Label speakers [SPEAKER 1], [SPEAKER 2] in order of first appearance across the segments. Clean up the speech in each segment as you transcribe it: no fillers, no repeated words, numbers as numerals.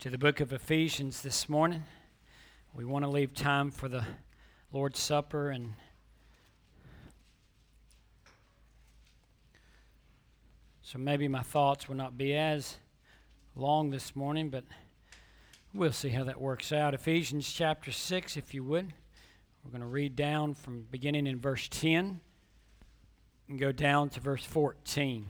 [SPEAKER 1] to the book of Ephesians this morning. We want to leave time for the Lord's Supper, and so maybe my thoughts will not be as long this morning, but we'll see how that works out. Ephesians chapter 6, if you would. We're going to read down from beginning in verse 10 and go down to verse 14.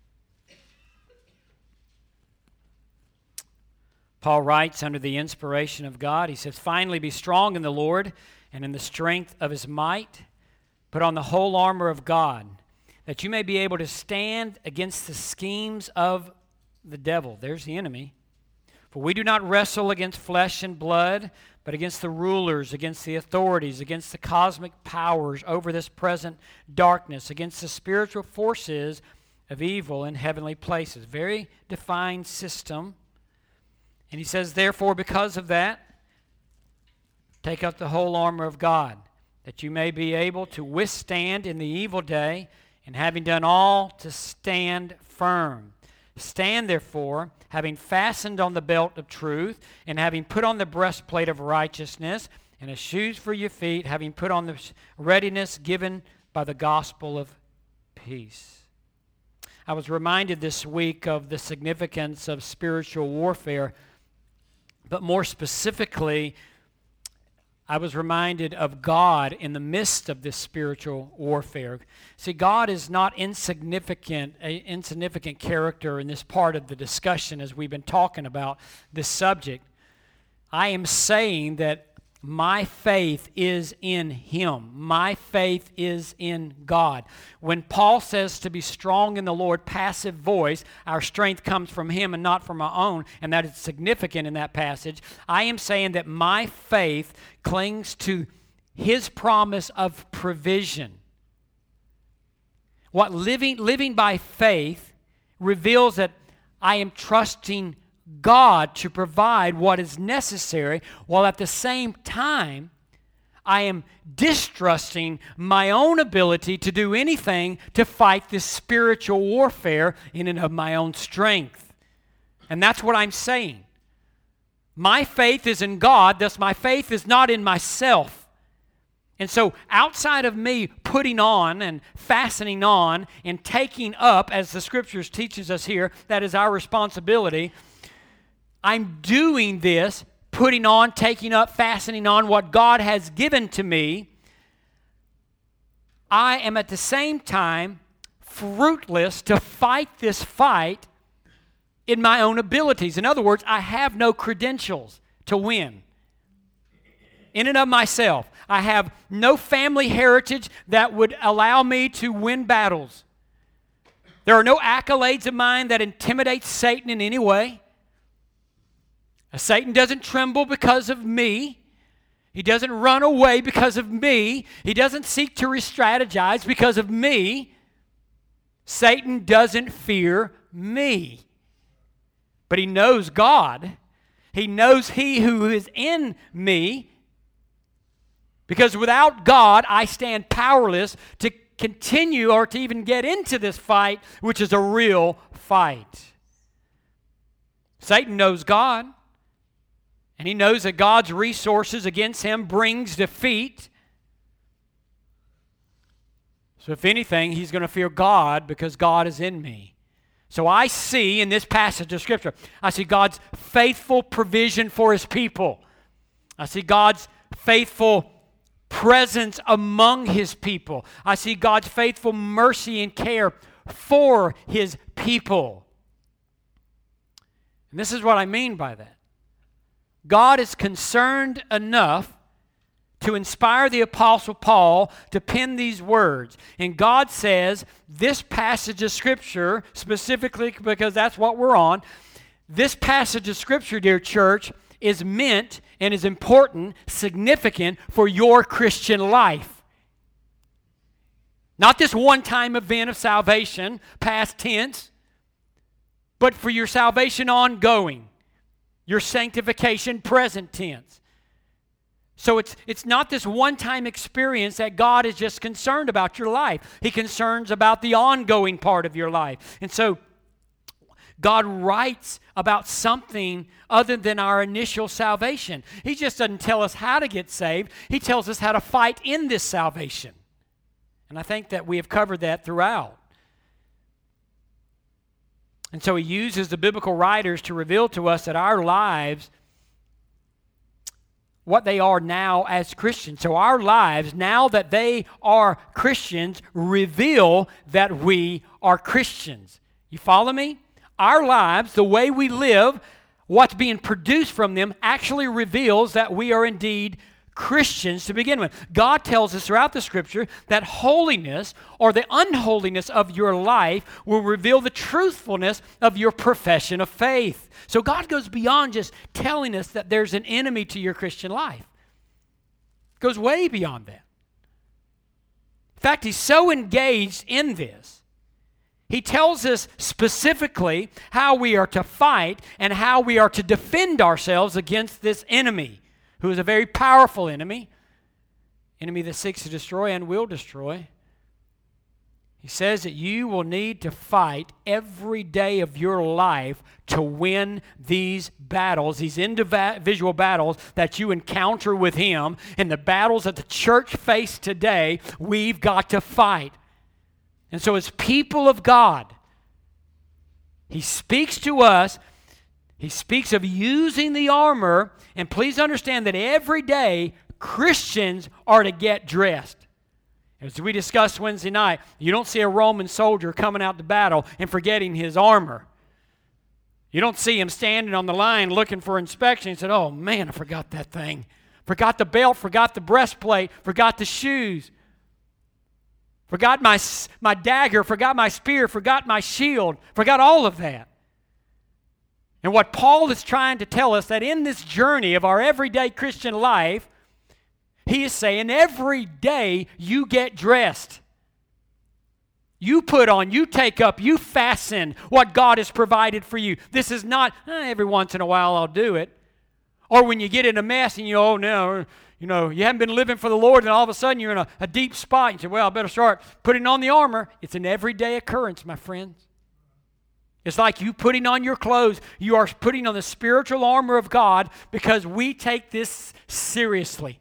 [SPEAKER 1] Paul writes under the inspiration of God, he says, "Finally be strong in the Lord and in the strength of his might. Put on the whole armor of God, that you may be able to stand against the schemes of the devil." There's the enemy. "For we do not wrestle against flesh and blood, but against the rulers, against the authorities, against the cosmic powers over this present darkness, against the spiritual forces of evil in heavenly places." Very defined system. And he says, "Therefore, because of that, take up the whole armor of God, that you may be able to withstand in the evil day, and having done all, to stand firm. Stand therefore, having fastened on the belt of truth, and having put on the breastplate of righteousness, and as shoes for your feet, having put on the readiness given by the gospel of peace." I was reminded this week of the significance of spiritual warfare, but more specifically, I was reminded of God in the midst of this spiritual warfare. See, God is not an insignificant character in this part of the discussion as we've been talking about this subject. I am saying that my faith is in Him. My faith is in God. When Paul says to be strong in the Lord, passive voice, our strength comes from Him and not from our own, and that is significant in that passage. I am saying that my faith clings to His promise of provision. What living by faith reveals that I am trusting God to provide what is necessary, while at the same time I am distrusting my own ability to do anything to fight this spiritual warfare in and of my own strength. And that's what I'm saying. My faith is in God, thus my faith is not in myself. And so outside of me putting on and fastening on and taking up, as the Scriptures teaches us here, that is our responsibility, I'm doing this, putting on, taking up, fastening on what God has given to me. I am at the same time fruitless to fight this fight in my own abilities. In other words, I have no credentials to win. In and of myself, I have no family heritage that would allow me to win battles. There are no accolades of mine that intimidate Satan in any way. Satan doesn't tremble because of me. He doesn't run away because of me. He doesn't seek to re-strategize because of me. Satan doesn't fear me. But he knows God. He knows He who is in me. Because without God, I stand powerless to continue or to even get into this fight, which is a real fight. Satan knows God. And he knows that God's resources against him brings defeat. So if anything, he's going to fear God because God is in me. So I see in this passage of Scripture, I see God's faithful provision for His people. I see God's faithful presence among His people. I see God's faithful mercy and care for His people. And this is what I mean by that. God is concerned enough to inspire the Apostle Paul to pen these words. And God says, this passage of Scripture, specifically because that's what we're on, this passage of Scripture, dear church, is meant and is important, significant for your Christian life. Not this one-time event of salvation, past tense, but for your salvation ongoing. Your sanctification, present tense. So it's not this one-time experience that God is just concerned about your life. He concerns about the ongoing part of your life. And so God writes about something other than our initial salvation. He just doesn't tell us how to get saved. He tells us how to fight in this salvation. And I think that we have covered that throughout. And so he uses the biblical writers to reveal to us that our lives, what they are now as Christians. So our lives, now that they are Christians, reveal that we are Christians. You follow me? Our lives, the way we live, what's being produced from them actually reveals that we are indeed Christians to begin with. God tells us throughout the Scripture that holiness or the unholiness of your life will reveal the truthfulness of your profession of faith. So God goes beyond just telling us that there's an enemy to your Christian life. It goes way beyond that. In fact, He's so engaged in this. He tells us specifically how we are to fight and how we are to defend ourselves against this enemy, who is a very powerful enemy that seeks to destroy and will destroy. He says that you will need to fight every day of your life to win these battles, these individual battles that you encounter with Him, and the battles that the church face today, we've got to fight. And so as people of God, He speaks to us. He speaks of using the armor, and please understand that every day Christians are to get dressed. As we discussed Wednesday night, you don't see a Roman soldier coming out to battle and forgetting his armor. You don't see him standing on the line looking for inspection and said, "Oh man, I forgot that thing. Forgot the belt, forgot the breastplate, forgot the shoes. Forgot my dagger, forgot my spear, forgot my shield, forgot all of that." And what Paul is trying to tell us, that in this journey of our everyday Christian life, he is saying every day you get dressed. You put on, you take up, you fasten what God has provided for you. This is not, every once in a while I'll do it. Or when you get in a mess and you haven't been living for the Lord, and all of a sudden you're in a deep spot. You say, "Well, I better start putting on the armor." It's an everyday occurrence, my friends. It's like you putting on your clothes. You are putting on the spiritual armor of God, because we take this seriously.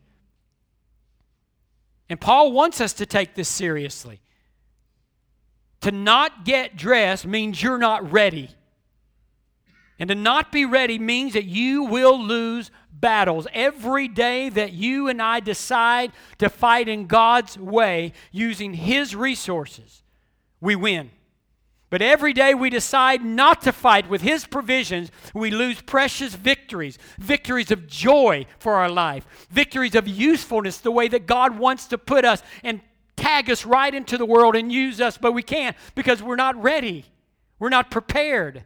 [SPEAKER 1] And Paul wants us to take this seriously. To not get dressed means you're not ready. And to not be ready means that you will lose battles. Every day that you and I decide to fight in God's way, using His resources, we win. But every day we decide not to fight with His provisions, we lose precious victories. Victories of joy for our life. Victories of usefulness, the way that God wants to put us and tag us right into the world and use us, but we can't because we're not ready. We're not prepared.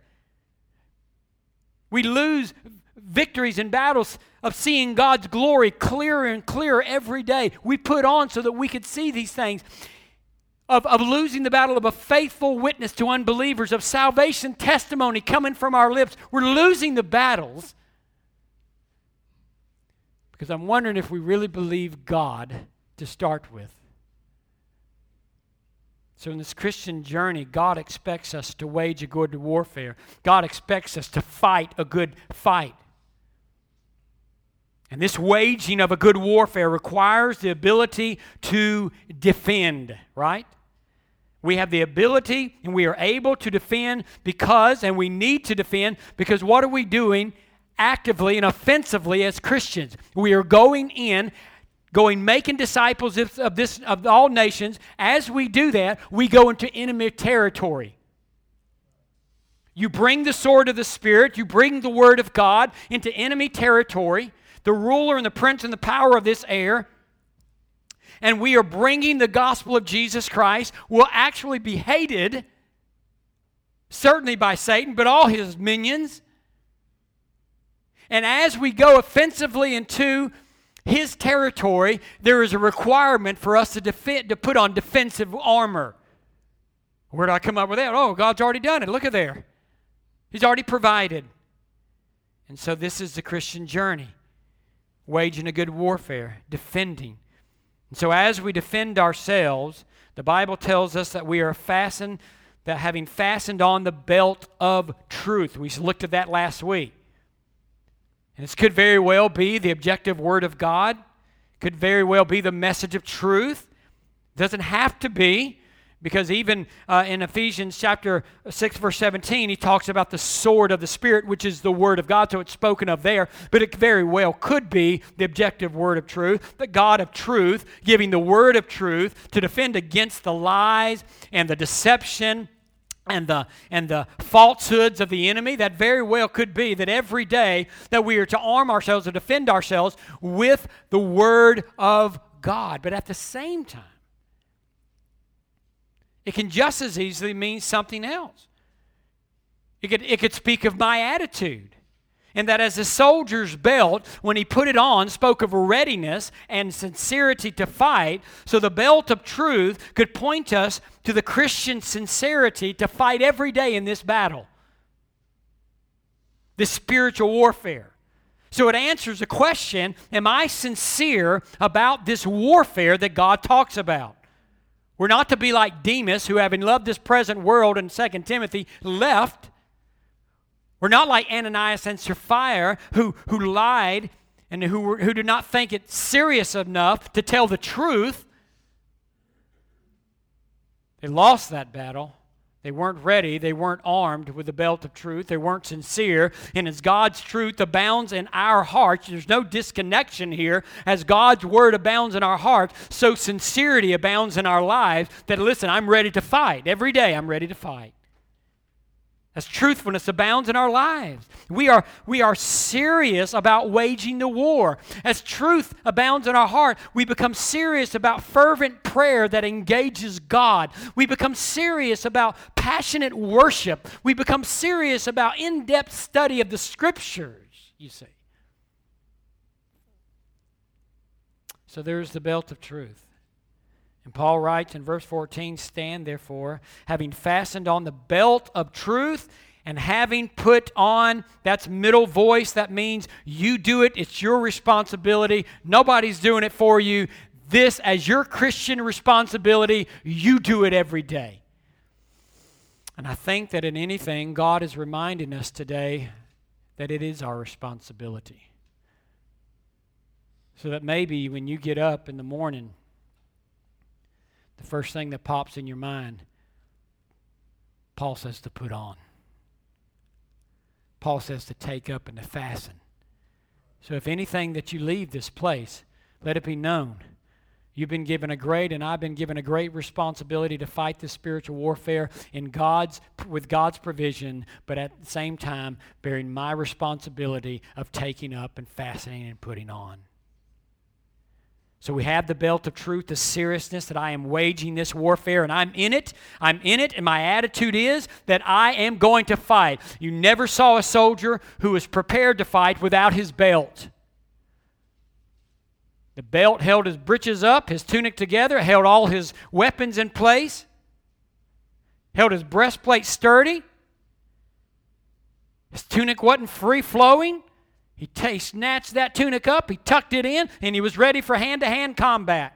[SPEAKER 1] We lose victories in battles of seeing God's glory clearer and clearer every day. We put on so that we could see these things. Of losing the battle of a faithful witness to unbelievers, of salvation testimony coming from our lips. We're losing the battles because I'm wondering if we really believe God to start with. So in this Christian journey, God expects us to wage a good warfare. God expects us to fight a good fight. And this waging of a good warfare requires the ability to defend, right? We have the ability and we are able to defend and we need to defend because what are we doing actively and offensively as Christians? We are making disciples of all nations. As we do that, we go into enemy territory. You bring the sword of the Spirit, you bring the Word of God into enemy territory, the ruler and the prince and the power of this air, and we are bringing the gospel of Jesus Christ, will actually be hated, certainly by Satan, but all his minions. And as we go offensively into his territory, there is a requirement for us to put on defensive armor. Where did I come up with that? Oh, God's already done it. Look at there. He's already provided. And so this is the Christian journey. Waging a good warfare, defending. And so as we defend ourselves, the Bible tells us that we are fastened that having fastened on the belt of truth. We looked at that last week. And this could very well be the objective Word of God. Could very well be the message of truth. Doesn't have to be, because even in Ephesians chapter 6, verse 17, he talks about the sword of the Spirit, which is the Word of God, so it's spoken of there. But it very well could be the objective Word of truth, the God of truth, giving the Word of truth to defend against the lies and the deception and the falsehoods of the enemy. That very well could be that every day that we are to arm ourselves or defend ourselves with the Word of God. But at the same time, it can just as easily mean something else. It could speak of my attitude. And that as a soldier's belt, when he put it on, spoke of readiness and sincerity to fight. So the belt of truth could point us to the Christian sincerity to fight every day in this battle, this spiritual warfare. So it answers the question, am I sincere about this warfare that God talks about? We're not to be like Demas, who having loved this present world in 2 Timothy, left. We're not like Ananias and Sapphira, who lied and who did not think it serious enough to tell the truth. They lost that battle. They weren't ready. They weren't armed with the belt of truth. They weren't sincere. And as God's truth abounds in our hearts, there's no disconnection here. As God's word abounds in our hearts, so sincerity abounds in our lives that, listen, I'm ready to fight. Every day I'm ready to fight. As truthfulness abounds in our lives. We are serious about waging the war. As truth abounds in our heart, we become serious about fervent prayer that engages God. We become serious about passionate worship. We become serious about in-depth study of the Scriptures, you see. So there's the belt of truth. And Paul writes in verse 14, stand therefore, having fastened on the belt of truth and having put on, that's middle voice, that means you do it, it's your responsibility, nobody's doing it for you. This, as your Christian responsibility, you do it every day. And I think that in anything, God is reminding us today that it is our responsibility. So that maybe when you get up in the morning, the first thing that pops in your mind, Paul says to put on. Paul says to take up and to fasten. So if anything that you leave this place, let it be known. You've been given a great, and I've been given a great responsibility to fight this spiritual warfare with God's provision, but at the same time bearing my responsibility of taking up and fastening and putting on. So we have the belt of truth, the seriousness that I am waging this warfare, and I'm in it, and my attitude is that I am going to fight. You never saw a soldier who was prepared to fight without his belt. The belt held his breeches up, his tunic together, held all his weapons in place, held his breastplate sturdy. His tunic wasn't free-flowing. He snatched that tunic up, he tucked it in, and he was ready for hand-to-hand combat.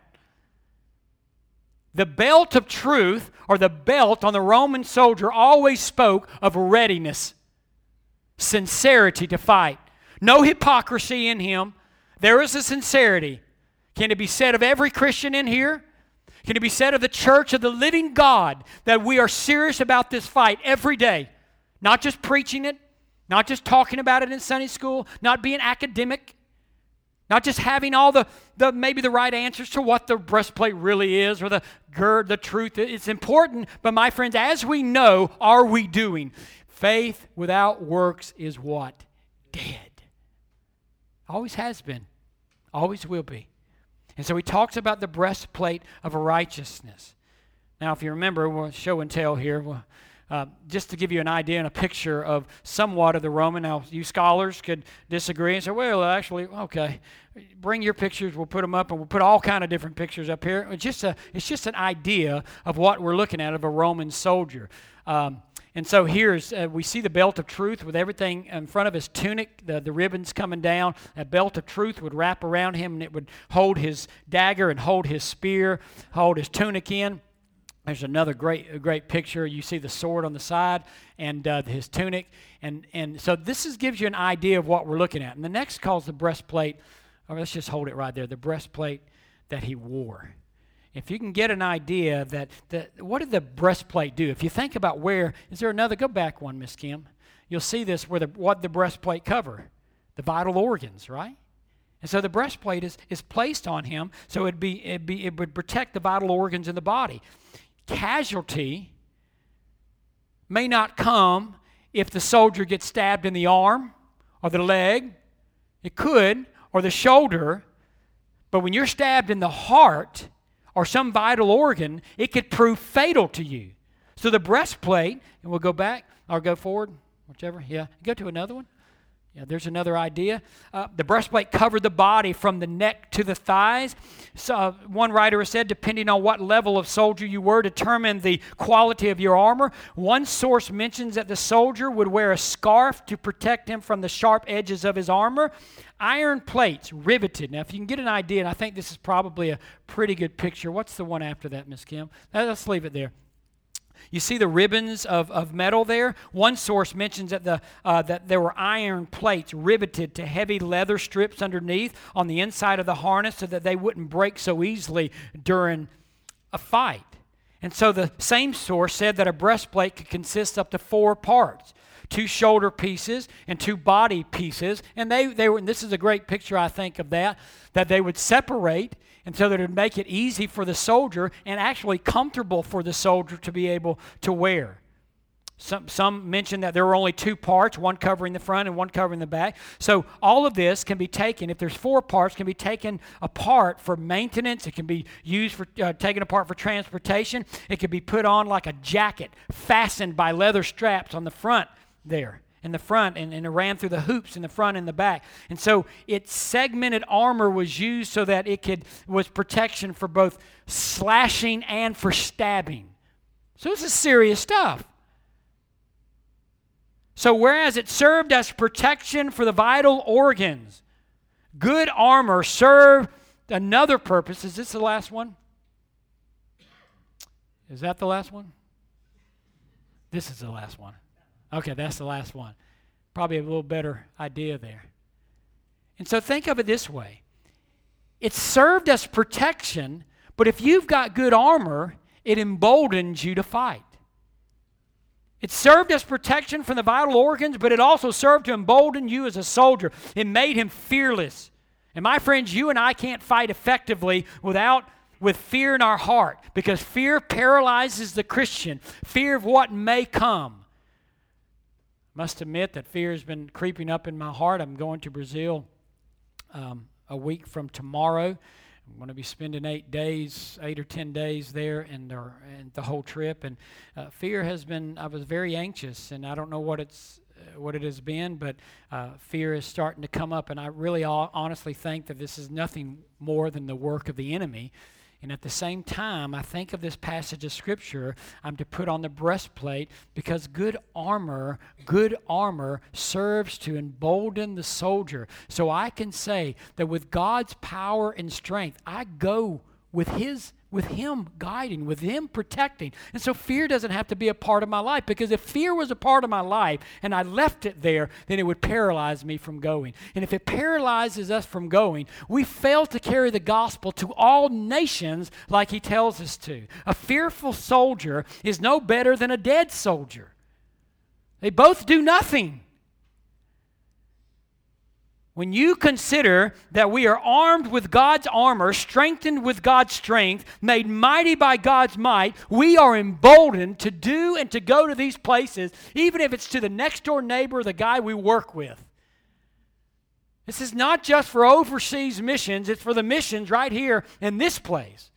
[SPEAKER 1] The belt of truth, or the belt on the Roman soldier, always spoke of readiness, sincerity to fight. No hypocrisy in him. There is a sincerity. Can it be said of every Christian in here? Can it be said of the church of the living God that we are serious about this fight every day? Not just preaching it, not just talking about it in Sunday school, not being academic, not just having all the maybe the right answers to what the breastplate really is or the gird, the truth. It's important, but my friends, as we know, are we doing? Faith without works is what? Dead. Always has been. Always will be. And so he talks about the breastplate of righteousness. Now, if you remember, we'll show and tell here. Just to give you an idea and a picture of somewhat of the Roman. Now, you scholars could disagree and say, well, actually, okay, bring your pictures, we'll put them up, and we'll put all kind of different pictures up here. It's just an idea of what we're looking at of a Roman soldier. And so here's, we see the belt of truth with everything in front of his tunic, the ribbons coming down. That belt of truth would wrap around him, and it would hold his dagger and hold his spear, hold his tunic in. There's another great picture. You see the sword on the side and his tunic. And so this gives you an idea of what we're looking at. And the next calls the breastplate, or let's just hold it right there, the breastplate that he wore. If you can get an idea what did the breastplate do? If you think about is there another, go back one, Miss Kim. You'll see this what the breastplate cover, the vital organs, right? And so the breastplate is placed on him so it would protect the vital organs in the body. Casualty may not come if the soldier gets stabbed in the arm or the leg. It could, or the shoulder. But when you're stabbed in the heart or some vital organ, it could prove fatal to you. So the breastplate, and we'll go back or go forward, whichever. Yeah, go to another one. Yeah, there's another idea. The breastplate covered the body from the neck to the thighs. So one writer has said, depending on what level of soldier you were, determined the quality of your armor. One source mentions that the soldier would wear a scarf to protect him from the sharp edges of his armor. Iron plates riveted. Now, if you can get an idea, and I think this is probably a pretty good picture. What's the one after that, Miss Kim? Let's leave it there. You see the ribbons of metal there? One source mentions that there were iron plates riveted to heavy leather strips underneath on the inside of the harness so that they wouldn't break so easily during a fight. And so the same source said that a breastplate could consist up to 4 parts, 2 shoulder pieces and 2 body pieces. And they were, and this is a great picture, I think, of that they would separate, and so that it would make it easy for the soldier and actually comfortable for the soldier to be able to wear. Some mention that there were only 2 parts, one covering the front and one covering the back. So all of this can be taken, if there's 4 parts, can be taken apart for maintenance. It can be used for taken apart for transportation. It could be put on like a jacket, fastened by leather straps on the front there. In the front, and it ran through the hoops in the front and the back. And so its segmented armor was used so that was protection for both slashing and for stabbing. So this is serious stuff. So whereas it served as protection for the vital organs, good armor served another purpose. Is this the last one? Is that the last one? This is the last one. Okay, that's the last one. Probably a little better idea there. And so think of it this way. It served as protection, but if you've got good armor, it emboldens you to fight. It served as protection from the vital organs, but it also served to embolden you as a soldier. It made him fearless. And my friends, you and I can't fight effectively with fear in our heart, because fear paralyzes the Christian. Fear of what may come. Must admit that fear has been creeping up in my heart. I'm going to Brazil a week from tomorrow. I'm going to be spending 8 or 10 days there, and the whole trip. And fear has been. I was very anxious, and I don't know what it has been, but fear is starting to come up. And I really honestly think that this is nothing more than the work of the enemy. And at the same time, I think of this passage of Scripture, I'm to put on the breastplate, because good armor serves to embolden the soldier. So I can say that with God's power and strength, I go with Him guiding, with Him protecting. And so fear doesn't have to be a part of my life, because if fear was a part of my life and I left it there, then it would paralyze me from going. And if it paralyzes us from going, we fail to carry the gospel to all nations like He tells us to. A fearful soldier is no better than a dead soldier. They both do nothing. When you consider that we are armed with God's armor, strengthened with God's strength, made mighty by God's might, we are emboldened to do and to go to these places, even if it's to the next door neighbor or the guy we work with. This is not just for overseas missions, it's for the missions right here in this place.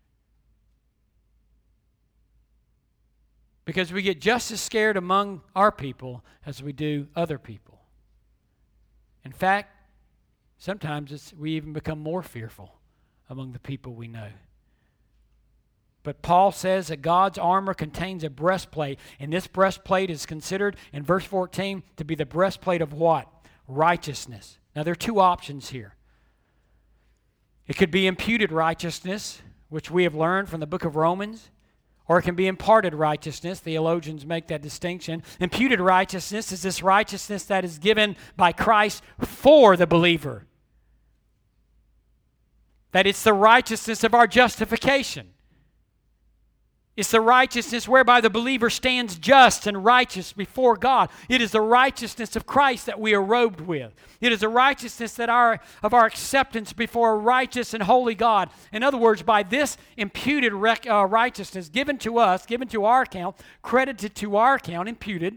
[SPEAKER 1] Because we get just as scared among our people as we do other people. In fact, sometimes we even become more fearful among the people we know. But Paul says that God's armor contains a breastplate, and this breastplate is considered in verse 14 to be the breastplate of what? Righteousness. Now there are 2 options here. It could be imputed righteousness, which we have learned from the book of Romans, or it can be imparted righteousness. Theologians make that distinction. Imputed righteousness is this righteousness that is given by Christ for the believer. That it's the righteousness of our justification. It's the righteousness whereby the believer stands just and righteous before God. It is the righteousness of Christ that we are robed with. It is the righteousness of our acceptance before a righteous and holy God. In other words, by this imputed righteousness given to us, given to our account, credited to our account, imputed,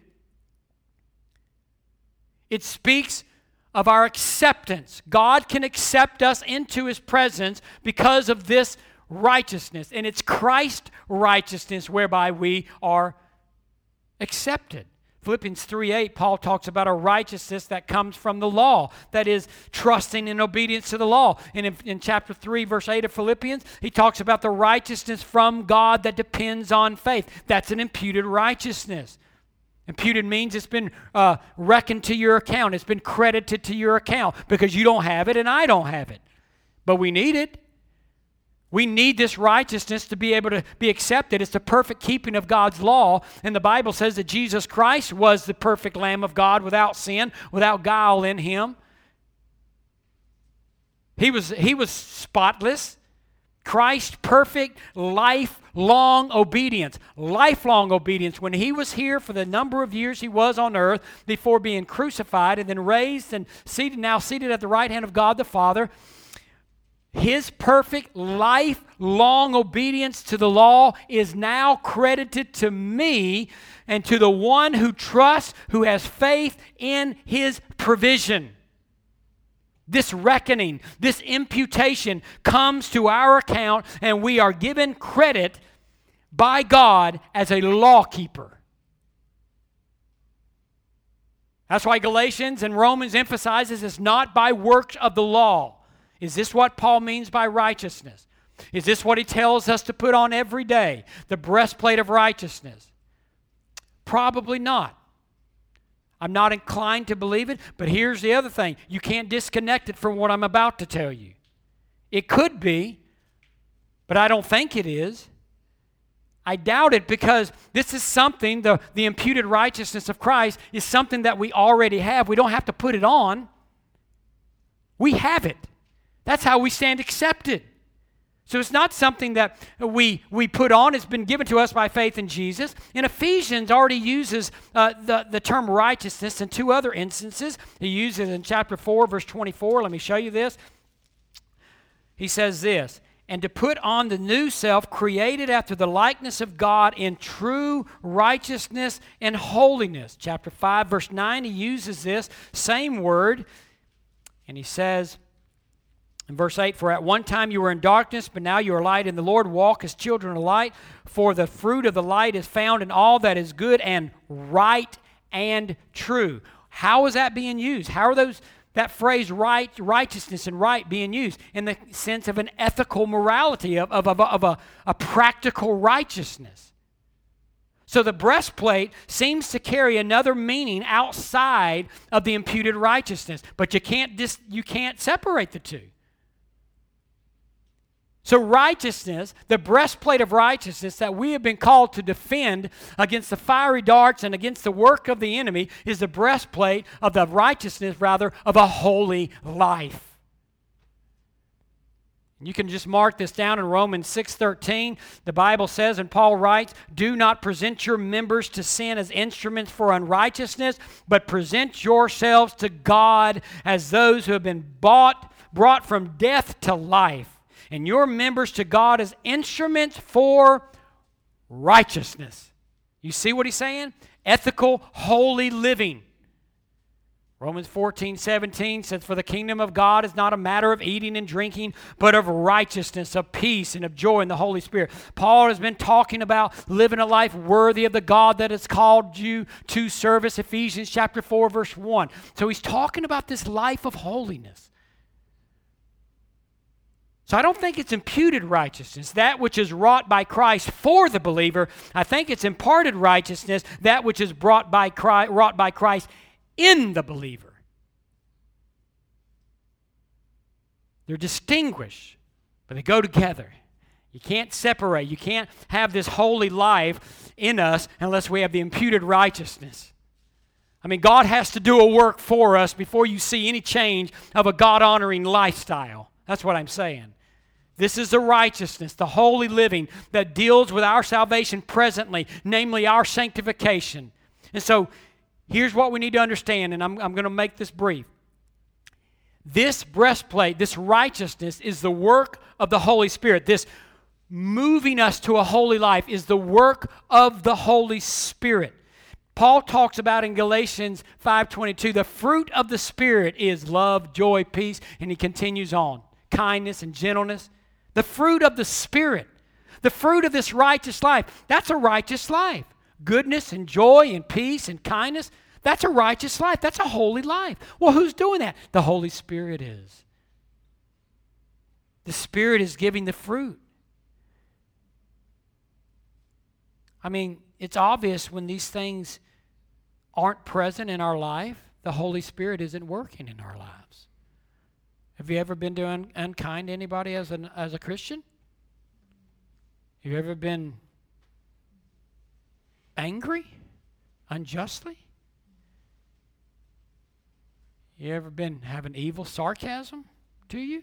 [SPEAKER 1] it speaks of our acceptance. God can accept us into His presence because of this righteousness, and it's Christ's righteousness whereby we are accepted. Philippians 3:8, Paul talks about a righteousness that comes from the law, that is trusting in obedience to the law. And in chapter 3, verse 8 of Philippians, he talks about the righteousness from God that depends on faith. That's an imputed righteousness. Imputed means it's been reckoned to your account. It's been credited to your account because you don't have it and I don't have it. But we need it. We need this righteousness to be able to be accepted. It's the perfect keeping of God's law. And the Bible says that Jesus Christ was the perfect Lamb of God without sin, without guile in Him. He was spotless. Christ's perfect, lifelong obedience. Lifelong obedience. When He was here for the number of years He was on earth before being crucified and then raised and now seated at the right hand of God the Father, His perfect, lifelong obedience to the law is now credited to me and to the one who trusts, who has faith in His provision. This reckoning, this imputation comes to our account, and we are given credit by God as a lawkeeper. That's why Galatians and Romans emphasizes it's not by works of the law. Is this what Paul means by righteousness? Is this what he tells us to put on every day? The breastplate of righteousness? Probably not. I'm not inclined to believe it, but here's the other thing. You can't disconnect it from what I'm about to tell you. It could be, but I don't think it is. I doubt it because this is something, the imputed righteousness of Christ is something that we already have. We don't have to put it on. We have it. That's how we stand accepted. So it's not something that we put on. It's been given to us by faith in Jesus. And Ephesians already uses the term righteousness in two other instances. He uses it in chapter 4, verse 24. Let me show you this. He says this, and to put on the new self created after the likeness of God in true righteousness and holiness. Chapter 5, verse 9, he uses this same word. And he says, in verse 8, for at one time you were in darkness, but now you are light in the Lord. Walk as children of light, for the fruit of the light is found in all that is good and right and true. How is that being used? How are that phrase right, righteousness and right being used? In the sense of an ethical morality, of a practical righteousness. So the breastplate seems to carry another meaning outside of the imputed righteousness, but you can't separate the two. So righteousness, the breastplate of righteousness that we have been called to defend against the fiery darts and against the work of the enemy is the breastplate of the righteousness, rather, of a holy life. You can just mark this down in Romans 6:13. The Bible says, and Paul writes, do not present your members to sin as instruments for unrighteousness, but present yourselves to God as those who have been brought from death to life, and your members to God as instruments for righteousness. You see what he's saying? Ethical, holy living. Romans 14:17 says, for the kingdom of God is not a matter of eating and drinking, but of righteousness, of peace, and of joy in the Holy Spirit. Paul has been talking about living a life worthy of the God that has called you to service, Ephesians chapter 4, verse 1. So he's talking about this life of holiness. So I don't think it's imputed righteousness, that which is wrought by Christ for the believer. I think it's imparted righteousness, that which is wrought by Christ in the believer. They're distinguished, but they go together. You can't separate. You can't have this holy life in us unless we have the imputed righteousness. I mean, God has to do a work for us before you see any change of a God-honoring lifestyle. That's what I'm saying. This is the righteousness, the holy living that deals with our salvation presently, namely our sanctification. And so, here's what we need to understand, and I'm going to make this brief. This breastplate, this righteousness, is the work of the Holy Spirit. This moving us to a holy life is the work of the Holy Spirit. Paul talks about in Galatians 5:22, the fruit of the Spirit is love, joy, peace, and he continues on. Kindness and gentleness. The fruit of the Spirit. The fruit of this righteous life. That's a righteous life. Goodness and joy and peace and kindness. That's a righteous life. That's a holy life. Well, who's doing that? The Holy Spirit is. The Spirit is giving the fruit. I mean, it's obvious when these things aren't present in our life, the Holy Spirit isn't working in our lives. Have you ever been doing unkind to anybody as a Christian? Have you ever been angry unjustly? You ever been having evil sarcasm to you?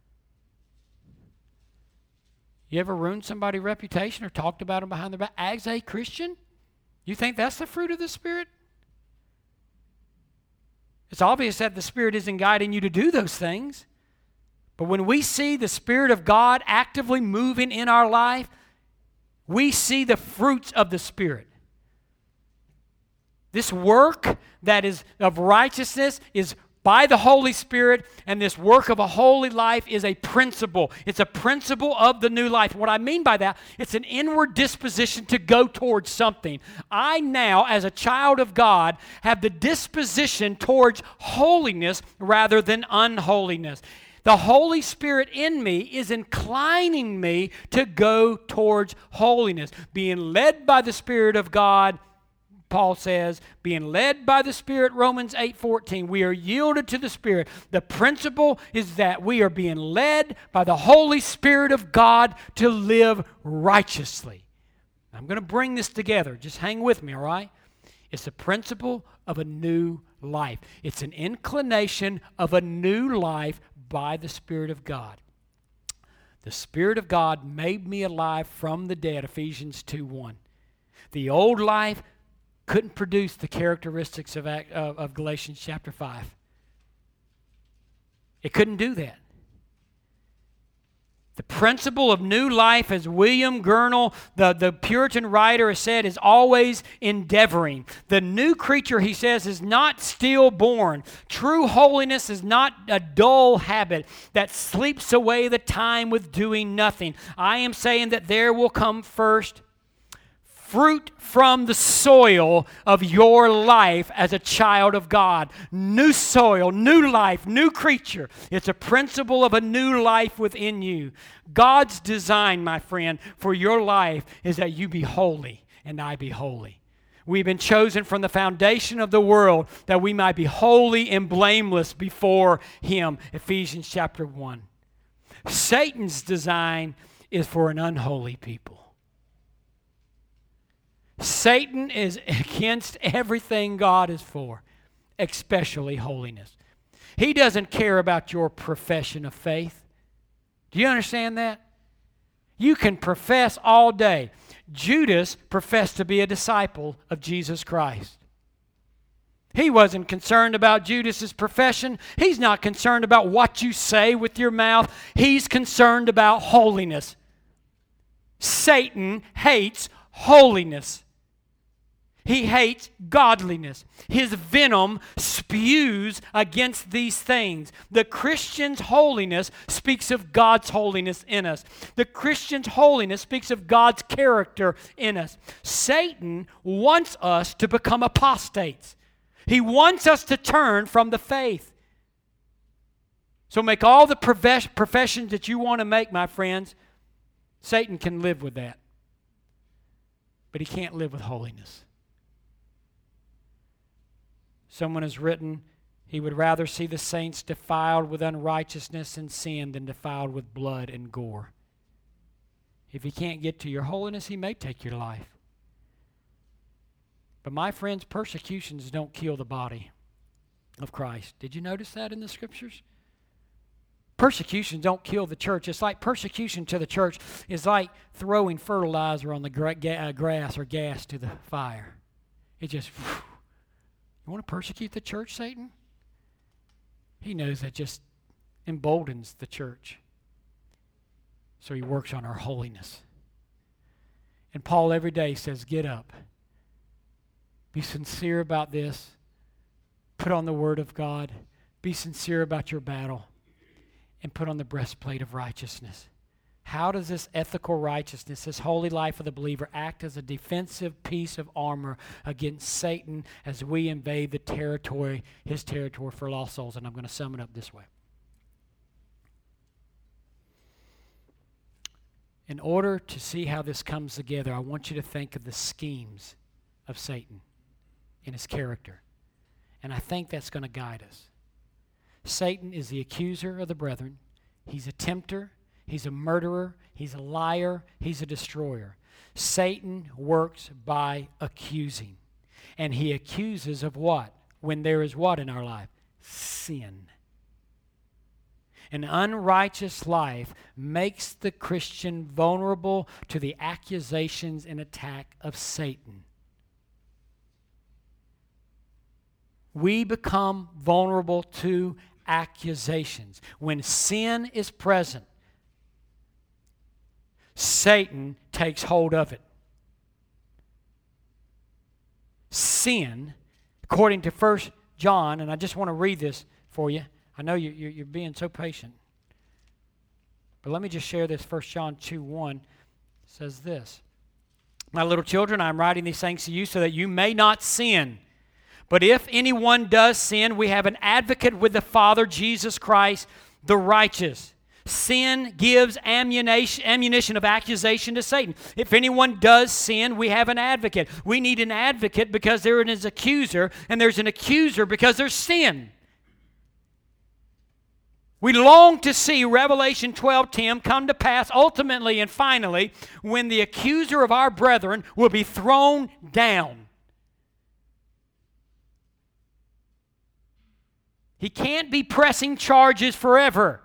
[SPEAKER 1] You ever ruined somebody's reputation or talked about them behind their back as a Christian? You think that's the fruit of the Spirit? It's obvious that the Spirit isn't guiding you to do those things. But when we see the Spirit of God actively moving in our life, we see the fruits of the Spirit. This work that is of righteousness is by the Holy Spirit, and this work of a holy life is a principle. It's a principle of the new life. What I mean by that, it's an inward disposition to go towards something. I now, as a child of God, have the disposition towards holiness rather than unholiness. The Holy Spirit in me is inclining me to go towards holiness. Being led by the Spirit of God, Paul says, being led by the Spirit, Romans 8:14, we are yielded to the Spirit. The principle is that we are being led by the Holy Spirit of God to live righteously. I'm going to bring this together. Just hang with me, all right? It's the principle of a new life. It's an inclination of a new life by the Spirit of God. The Spirit of God made me alive from the dead, Ephesians 2:1. The old life couldn't produce the characteristics of Galatians chapter 5. It couldn't do that. The principle of new life, as William Gurnall, the Puritan writer, has said, is always endeavoring. The new creature, he says, is not stillborn. True holiness is not a dull habit that sleeps away the time with doing nothing. I am saying that there will come first fruit from the soil of your life as a child of God. New soil, new life, new creature. It's a principle of a new life within you. God's design, my friend, for your life is that you be holy and I be holy. We've been chosen from the foundation of the world that we might be holy and blameless before Him. Ephesians chapter 1. Satan's design is for an unholy people. Satan is against everything God is for, especially holiness. He doesn't care about your profession of faith. Do you understand that? You can profess all day. Judas professed to be a disciple of Jesus Christ. He wasn't concerned about Judas's profession. He's not concerned about what you say with your mouth. He's concerned about holiness. Satan hates holiness. He hates godliness. His venom spews against these things. The Christian's holiness speaks of God's holiness in us. The Christian's holiness speaks of God's character in us. Satan wants us to become apostates. He wants us to turn from the faith. So make all the professions that you want to make, my friends. Satan can live with that. But he can't live with holiness. Someone has written, he would rather see the saints defiled with unrighteousness and sin than defiled with blood and gore. If he can't get to your holiness, he may take your life. But my friends, persecutions don't kill the body of Christ. Did you notice that in the Scriptures? Persecutions don't kill the church. It's like persecution to the church is like throwing fertilizer on the grass or gas to the fire. It just, you want to persecute the church, Satan? He knows that just emboldens the church. So he works on our holiness. And Paul every day says, get up. Be sincere about this. Put on the Word of God. Be sincere about your battle. And put on the breastplate of righteousness. How does this ethical righteousness, this holy life of the believer, act as a defensive piece of armor against Satan as we invade the territory, his territory for lost souls? And I'm going to sum it up this way. In order to see how this comes together, I want you to think of the schemes of Satan in his character. And I think that's going to guide us. Satan is the accuser of the brethren. He's a tempter. He's a murderer. He's a liar. He's a destroyer. Satan works by accusing. And he accuses of what? When there is what in our life? Sin. An unrighteous life makes the Christian vulnerable to the accusations and attack of Satan. We become vulnerable to accusations. When sin is present, Satan takes hold of it. Sin, according to 1 John, and I just want to read this for you. I know you're being so patient. But let me just share this. 1 John 2:1 says this. My little children, I am writing these things to you so that you may not sin. But if anyone does sin, we have an advocate with the Father, Jesus Christ, the righteous. Sin gives ammunition of accusation to Satan. If anyone does sin, we have an advocate. We need an advocate because there is an accuser, and there's an accuser because there's sin. We long to see Revelation 12:10 come to pass ultimately and finally when the accuser of our brethren will be thrown down. He can't be pressing charges forever.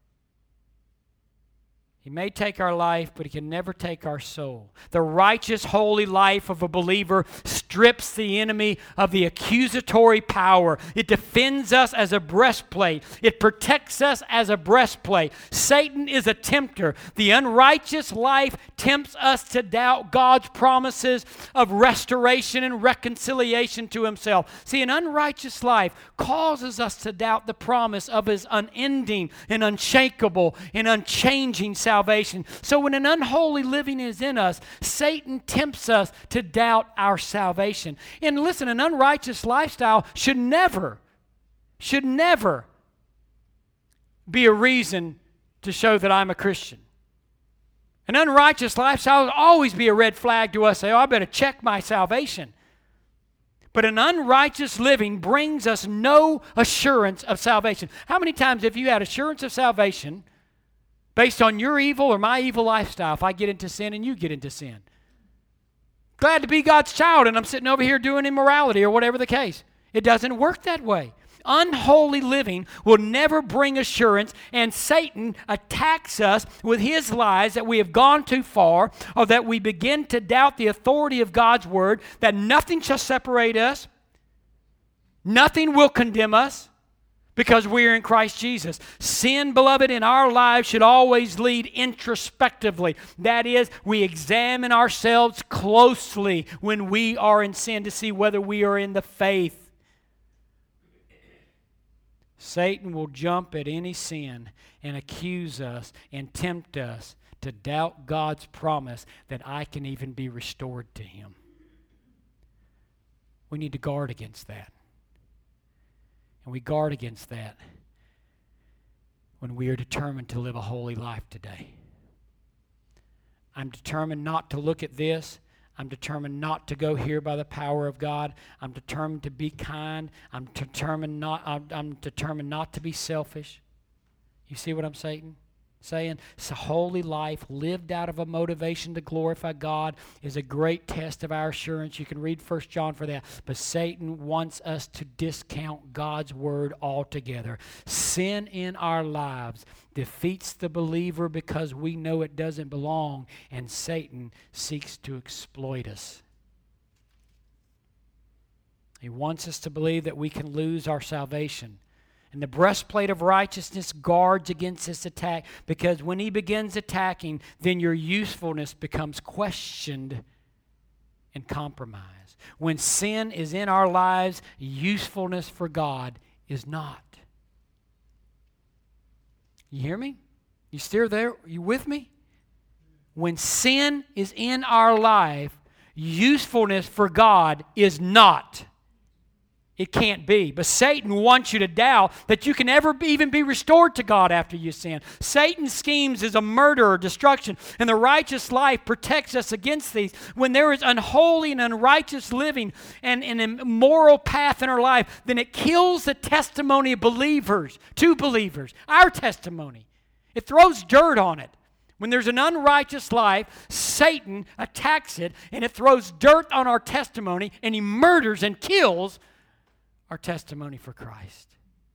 [SPEAKER 1] He may take our life, but he can never take our soul. The righteous, holy life of a believer strips the enemy of the accusatory power. It defends us as a breastplate. It protects us as a breastplate. Satan is a tempter. The unrighteous life tempts us to doubt God's promises of restoration and reconciliation to himself. See, an unrighteous life causes us to doubt the promise of his unending and unshakable and unchanging salvation. So when an unholy living is in us, Satan tempts us to doubt our salvation. And listen, an unrighteous lifestyle should never be a reason to show that I'm a Christian. An unrighteous lifestyle will always be a red flag to us. Say, I better check my salvation. But an unrighteous living brings us no assurance of salvation. How many times have you had assurance of salvation based on your evil or my evil lifestyle if I get into sin and you get into sin? Glad to be God's child and I'm sitting over here doing immorality or whatever the case. It doesn't work that way. Unholy living will never bring assurance, and Satan attacks us with his lies that we have gone too far or that we begin to doubt the authority of God's word, that nothing shall separate us, nothing will condemn us, because we are in Christ Jesus. Sin, beloved, in our lives should always lead introspectively. That is, we examine ourselves closely when we are in sin to see whether we are in the faith. Satan will jump at any sin and accuse us and tempt us to doubt God's promise that I can even be restored to him. We need to guard against that. And we guard against that when we are determined to live a holy life today. I'm determined not to look at this. I'm determined not to go here by the power of God. I'm determined to be kind. I'm determined not to be selfish. You see what I'm saying? saying? It's a holy life lived out of a motivation to glorify God is a great test of our assurance. You can read 1 John for that. But Satan wants us to discount God's word altogether. Sin in our lives defeats the believer because we know it doesn't belong, and Satan seeks to exploit us. He wants us to believe that we can lose our salvation. And the breastplate of righteousness guards against this attack, because when he begins attacking, then your usefulness becomes questioned and compromised. When sin is in our lives, usefulness for God is not. You hear me? You still there? You with me? When sin is in our life, usefulness for God is not. It can't be. But Satan wants you to doubt that you can ever even be restored to God after you sin. Satan's schemes is a murder or destruction, and the righteous life protects us against these. When there is unholy and unrighteous living and an immoral path in our life, then it kills the testimony of believers, to believers, our testimony. It throws dirt on it. When there's an unrighteous life, Satan attacks it, and it throws dirt on our testimony, and he murders and kills our testimony for Christ.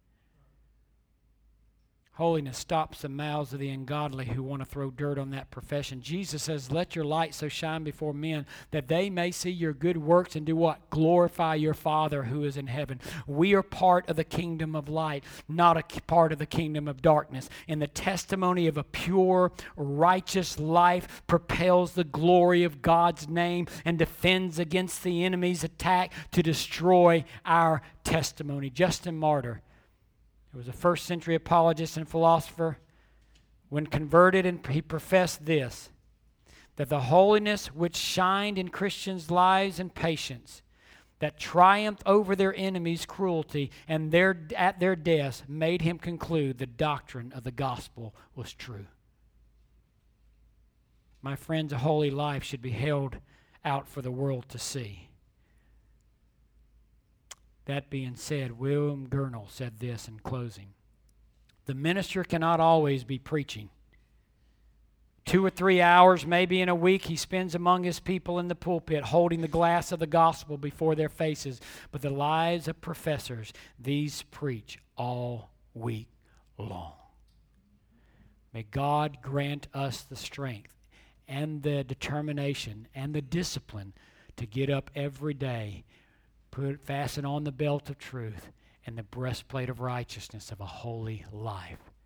[SPEAKER 1] Holiness stops the mouths of the ungodly who want to throw dirt on that profession. Jesus says, let your light so shine before men that they may see your good works and do what? Glorify your Father who is in heaven. We are part of the kingdom of light, not a part of the kingdom of darkness. And the testimony of a pure, righteous life propels the glory of God's name and defends against the enemy's attack to destroy our testimony. Justin Martyr, he was a first century apologist and philosopher. When converted, and he professed this, that the holiness which shined in Christians' lives and patience, that triumphed over their enemies' cruelty and at their deaths, made him conclude the doctrine of the gospel was true. My friends, a holy life should be held out for the world to see. That being said, William Gurnall said this in closing. The minister cannot always be preaching. 2 or 3 hours, maybe in a week, he spends among his people in the pulpit holding the glass of the gospel before their faces. But the lives of professors, these preach all week long. May God grant us the strength and the determination and the discipline to get up every day, fasten on the belt of truth and the breastplate of righteousness of a holy life.